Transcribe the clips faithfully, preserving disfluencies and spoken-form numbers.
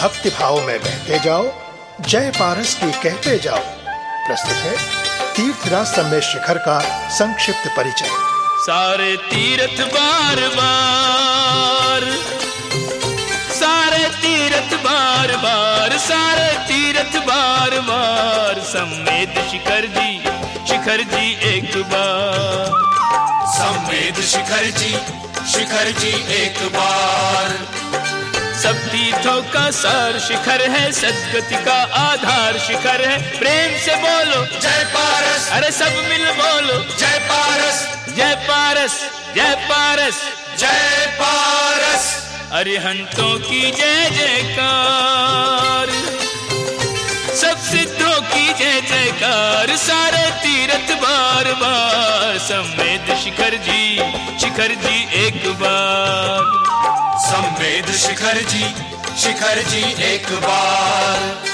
भक्ति भाव में बहते जाओ, जय पारस की कहते जाओ। प्रस्तुत है तीर्थराज सम्मेद शिखर का संक्षिप्त परिचय। सारे तीर्थ बार बार, सारे तीर्थ बार बार, सारे तीर्थ बार बार, सम्मेद शिखर जी, शिखर जी एक बार। सम्मेद शिखर जी, शिखर जी एक बार। सब तीर्थों का सार शिखर है, सद्गति का आधार शिखर है। प्रेम से बोलो जय पारस, अरे सब मिल बोलो जय पारस, जय पारस, जय पारस, जय पारस। अरिहंतों की जय जयकार, सब सिद्धों की जय जयकार। सारे तीर्थ बार बार, सम्मेद शिखर जी, शिखर जी एक बार। सम्मेद शिखर जी, शिखर जी एक बार।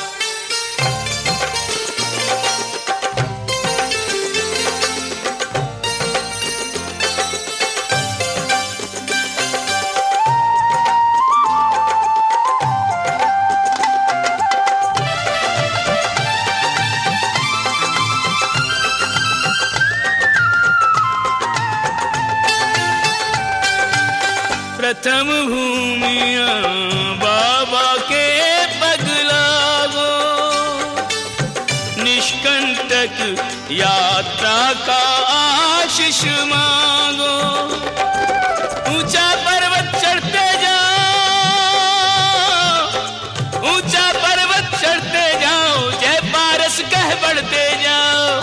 प्रथम भूमिया बाबा के पगलागो, निष्कंटक यात्रा का आशीष मांगो। ऊंचा पर्वत चढ़ते जाओ, ऊंचा पर्वत चढ़ते जाओ, जय पारस कह बढ़ते जाओ।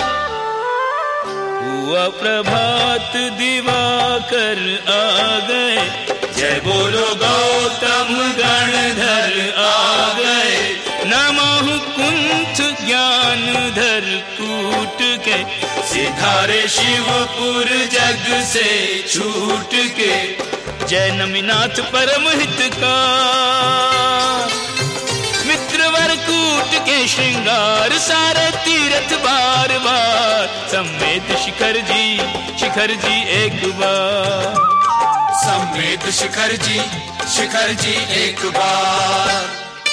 हुआ प्रभात दिवाकर आ गए, जय बोलो गौतम गणधर आ गए। नमः कुंठ ज्ञानधर कूट के, सिधारे शिवपुर जग से छूट के। जय नमिनाथ परम हितकार, मित्रवर कूट के श्रृंगार। सारे तीर्थ बार बार, सम्मेद शिखर जी, शिखर जी एक बार। सम्मेद शिखर जी, शिखर जी एक बार।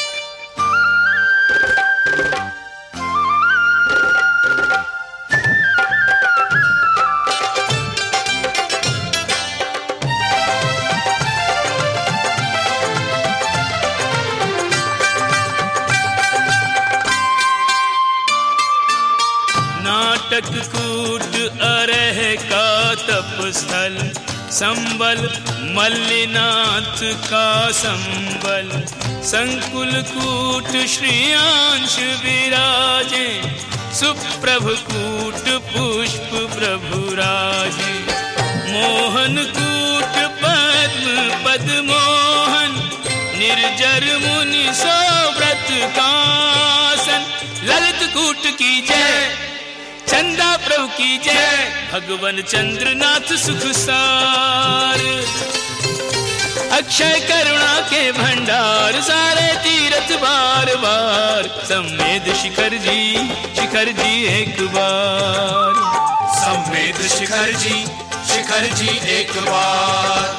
नाटक कूट अरह का तपस्थल, संबल मल्लिनाथ का संबल। संकुल कूट श्रीयांश विराजे, सुप्रभ कूट पुष्प प्रभु राजे। मोहन कूट पद्म पद मोहन, निर्जर मुनि सोव्रत कासन। ललित कूट की जय, चंदा प्रभु की जय, भगवन चंद्रनाथ सुख सार। अक्षय करुणा के भंडार, सारे तीर्थ बार बार, सम्मेद शिखर जी, शिखर जी एक बार। सम्मेद शिखर जी, शिखर जी एक बार।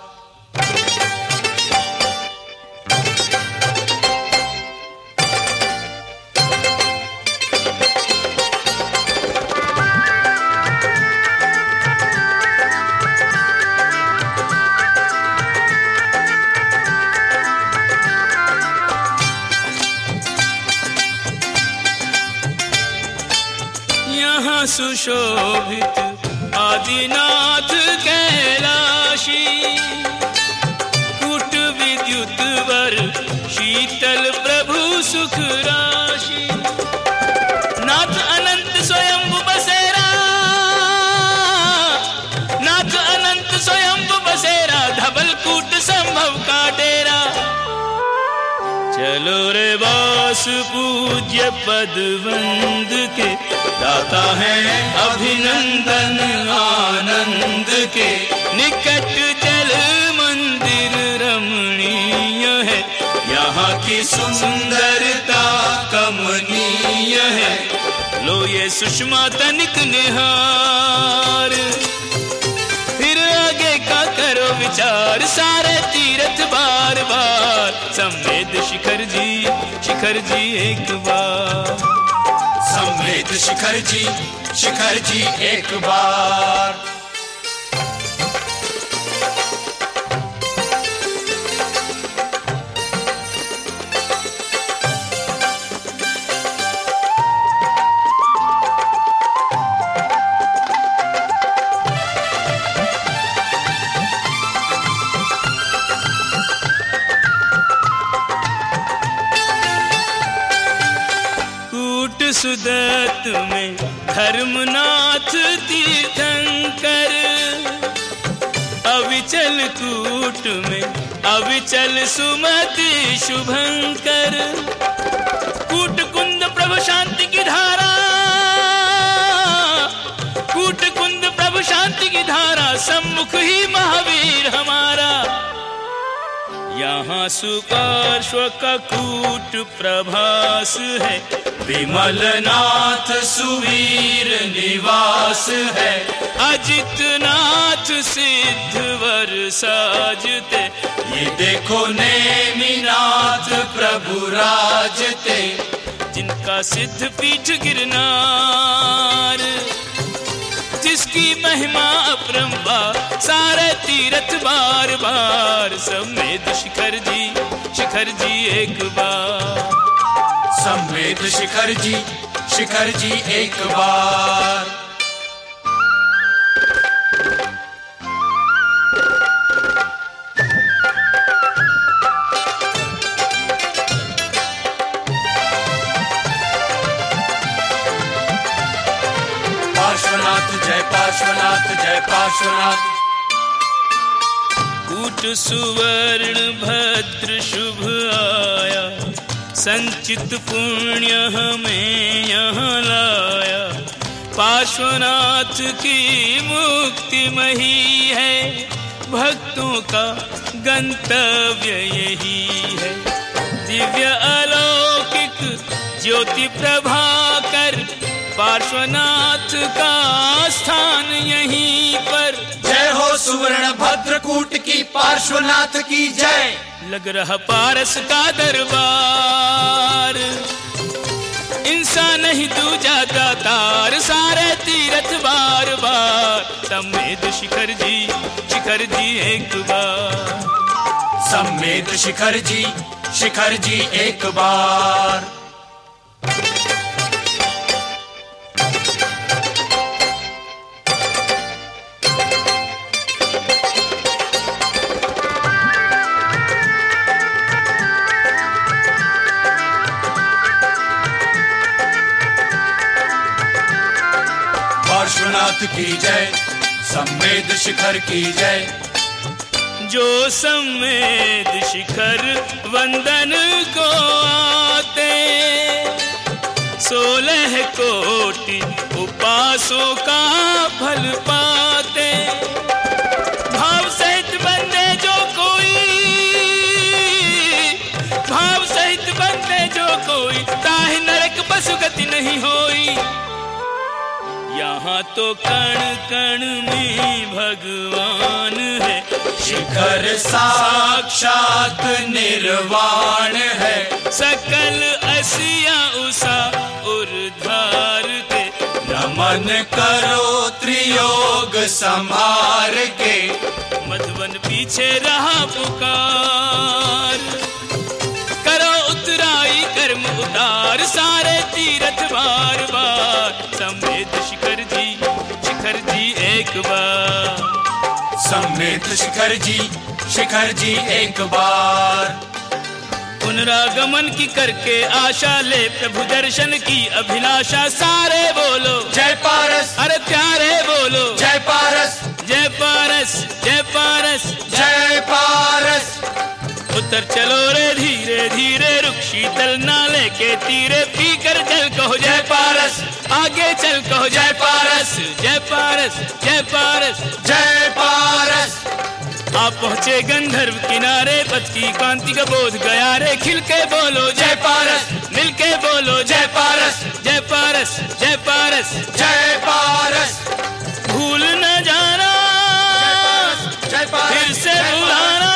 यहाँ सुशोभित आदिनाथ कैलाशी, कूट विद्युत वर शीतल प्रभु सुख राशि। नाथ अनंत स्वयं बसेरा, नाथ अनंत स्वयं बसेरा, धवल कूट संभव का डेरा। चलो रे वास पूज्य पदवंद के, दाता है अभिनंदन आनंद के। निकट जल मंदिर रमणीय है, यहाँ की सुंदरता कमनीय है। लो ये सुषमा तनिक निहार, फिर आगे का करो विचार। सारे तीर्थ बार बार, सम्मेद शिखर जी, शिखर जी एक बार। सम्मेद शिखर जी, शिखर जी एक बार। सुदत में धर्मनाथ तीर्थंकर, अविचल कूट में अविचल सुमति शुभंकर। कूट कुंद प्रभु शांति की धारा, कूट कुंद प्रभु शांति की धारा, सम्मुख ही महावीर हमारा। यहाँ सुपार्श्व का कूट प्रभास है, विमलनाथ सुवीर निवास है। अजितनाथ सिद्धवर साजते, ये देखो नेमिनाथ प्रभु राजते। जिनका सिद्ध पीठ गिरनार, जिसकी महिमा अपरंपार, सारे तीरथ बार बार। सम्मेद शिखर जी, शिखर जी एक बार। सम्मेद शिखर जी, शिखर जी एक बार। पार्श्वनाथ जय पार्श्वनाथ, जय पार्श्वनाथ। कूट सुवर्ण भद्र शुभ आया, संचित पुण्य हमें यहाँ लाया। पार्श्वनाथ की मुक्ति मही है, भक्तों का गंतव्य यही है। दिव्य अलौकिक ज्योति प्रभाकर, पार्श्वनाथ का स्थान यहीं पर। जय हो सुवर्ण भद्रकूट की, पार्श्वनाथ की जय। लग रहा पारस का दरबार, इंसान नहीं दूजा दातार, सारे तीरथ बार बार। सम्मेद शिखर जी, शिखर जी एक बार। सम्मेद शिखर जी, शिखर जी एक बार। पार्श्वनाथ की जय, सम्मेद शिखर की जय। जो सम्मेद शिखर वंदन को आते, सोलह कोटि उपासों का फल पाते। भाव सहित बंदे जो कोई, भाव सहित बंदे जो कोई, ताहि नरक बसु गति नहीं होई। यहाँ तो कण कण में भगवान है, शिखर साक्षात निर्वाण है। सकल असिया उषा उर्धार के, नमन करो त्रियोग संभार के। मधुवन पीछे रहा पुकार, करो उतराई कर्म उतार, सारे तीरथ बार बार। सम्मेद शिखर जी, शिखर जी एक बार। सम्मेद शिखर जी, शिखर जी एक बार। पुनरागमन की करके आशा ले, प्रभु दर्शन की अभिलाषा, सारे बोलो जय पारस। अरे प्यारे बोलो जय पारस, जय पारस, जय पारस, जय पारस। उतर चलो रे धीरे धीरे, रुक शीतल नाले के तीरे, पीकर जल कहो जय पारस। आगे चल कहो जय पारस, जय पारस, जय पारस, जय पारस। आप पहुँचे गंधर्व किनारे, पथ की कांति का बोध गया रे। खिल के बोलो जय पारस, मिल के बोलो जय पारस, जय पारस, जय पारस, जय पारस। भूल न जाना जय पारस, फिर से बुलाना।